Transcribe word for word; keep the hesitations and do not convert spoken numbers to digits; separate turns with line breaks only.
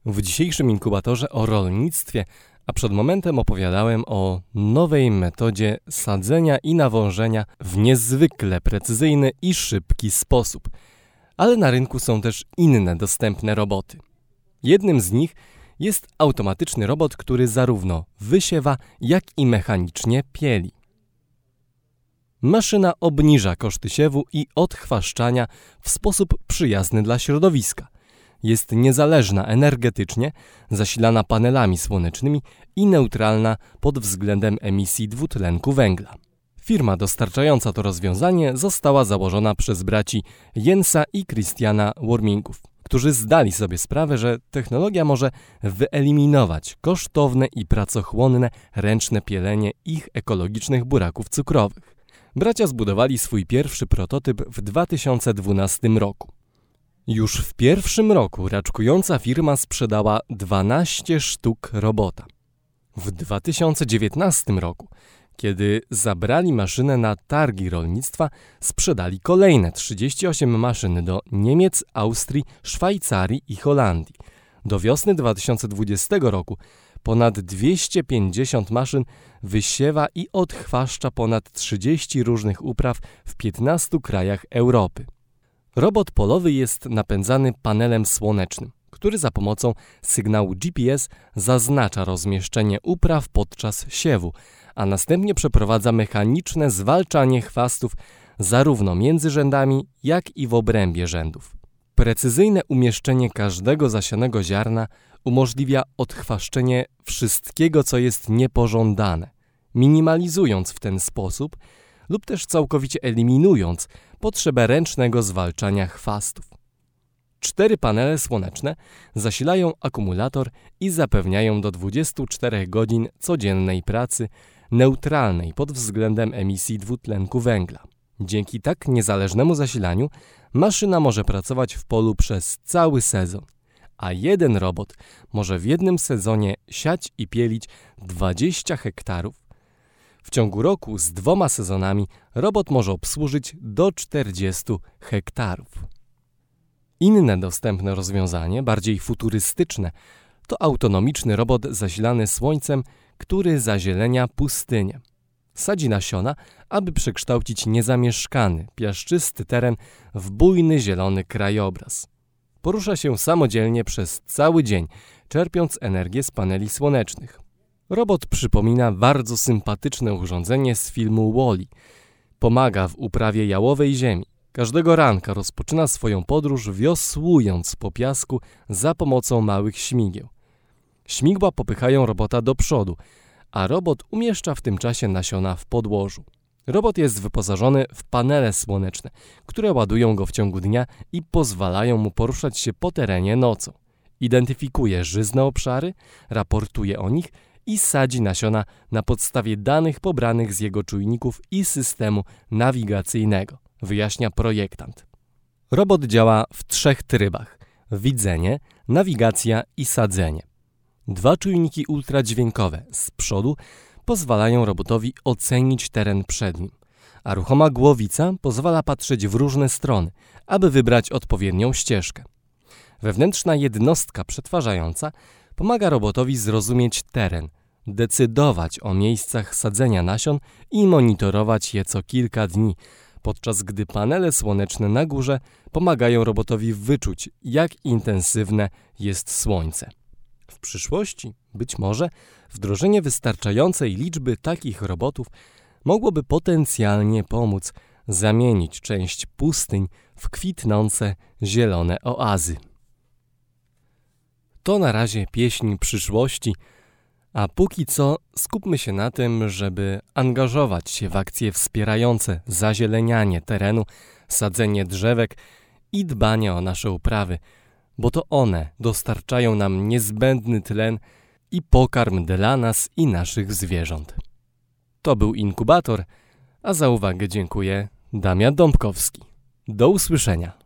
W dzisiejszym inkubatorze o rolnictwie, a przed momentem opowiadałem o nowej metodzie sadzenia i nawążenia w niezwykle precyzyjny i szybki sposób. Ale na rynku są też inne dostępne roboty. Jednym z nich jest automatyczny robot, który zarówno wysiewa, jak i mechanicznie pieli. Maszyna obniża koszty siewu i odchwaszczania w sposób przyjazny dla środowiska. Jest niezależna energetycznie, zasilana panelami słonecznymi i neutralna pod względem emisji dwutlenku węgla. Firma dostarczająca to rozwiązanie została założona przez braci Jensa i Christiana Wormingów, którzy zdali sobie sprawę, że technologia może wyeliminować kosztowne i pracochłonne ręczne pielenie ich ekologicznych buraków cukrowych. Bracia zbudowali swój pierwszy prototyp w dwa tysiące dwunastym roku. Już w pierwszym roku raczkująca firma sprzedała dwanaście sztuk robota. W dwa tysiące dziewiętnastym roku, kiedy zabrali maszynę na targi rolnictwa, sprzedali kolejne trzydzieści osiem maszyn do Niemiec, Austrii, Szwajcarii i Holandii. Do wiosny dwa tysiące dwudziestego roku ponad dwieście pięćdziesiąt maszyn wysiewa i odchwaszcza ponad trzydzieści różnych upraw w piętnastu krajach Europy. Robot polowy jest napędzany panelem słonecznym, który za pomocą sygnału G P S zaznacza rozmieszczenie upraw podczas siewu, a następnie przeprowadza mechaniczne zwalczanie chwastów zarówno między rzędami, jak i w obrębie rzędów. Precyzyjne umieszczenie każdego zasianego ziarna umożliwia odchwaszczenie wszystkiego, co jest niepożądane, minimalizując w ten sposób lub też całkowicie eliminując potrzebę ręcznego zwalczania chwastów. Cztery panele słoneczne zasilają akumulator i zapewniają do dwudziestu czterech godzin codziennej pracy neutralnej pod względem emisji dwutlenku węgla. Dzięki tak niezależnemu zasilaniu maszyna może pracować w polu przez cały sezon, a jeden robot może w jednym sezonie siać i pielić dwadzieścia hektarów. W ciągu roku z dwoma sezonami robot może obsłużyć do czterdziestu hektarów. Inne dostępne rozwiązanie, bardziej futurystyczne, to autonomiczny robot zasilany słońcem, który zazielenia pustynię. Sadzi nasiona, aby przekształcić niezamieszkany, piaszczysty teren w bujny zielony krajobraz. Porusza się samodzielnie przez cały dzień, czerpiąc energię z paneli słonecznych. Robot przypomina bardzo sympatyczne urządzenie z filmu Wall-E. Pomaga w uprawie jałowej ziemi. Każdego ranka rozpoczyna swoją podróż wiosłując po piasku za pomocą małych śmigieł. Śmigła popychają robota do przodu, a robot umieszcza w tym czasie nasiona w podłożu. Robot jest wyposażony w panele słoneczne, które ładują go w ciągu dnia i pozwalają mu poruszać się po terenie nocą. Identyfikuje żyzne obszary, raportuje o nich i sadzi nasiona na podstawie danych pobranych z jego czujników i systemu nawigacyjnego, wyjaśnia projektant. Robot działa w trzech trybach: widzenie, nawigacja i sadzenie. Dwa czujniki ultradźwiękowe z przodu pozwalają robotowi ocenić teren przed nim, a ruchoma głowica pozwala patrzeć w różne strony, aby wybrać odpowiednią ścieżkę. Wewnętrzna jednostka przetwarzająca pomaga robotowi zrozumieć teren, decydować o miejscach sadzenia nasion i monitorować je co kilka dni, podczas gdy panele słoneczne na górze pomagają robotowi wyczuć, jak intensywne jest słońce. W przyszłości, być może, wdrożenie wystarczającej liczby takich robotów mogłoby potencjalnie pomóc zamienić część pustyń w kwitnące zielone oazy. To na razie pieśń przyszłości, a póki co skupmy się na tym, żeby angażować się w akcje wspierające zazielenianie terenu, sadzenie drzewek i dbanie o nasze uprawy, bo to one dostarczają nam niezbędny tlen i pokarm dla nas i naszych zwierząt. To był Inkubator, a za uwagę dziękuję Damian Dąbkowski. Do usłyszenia.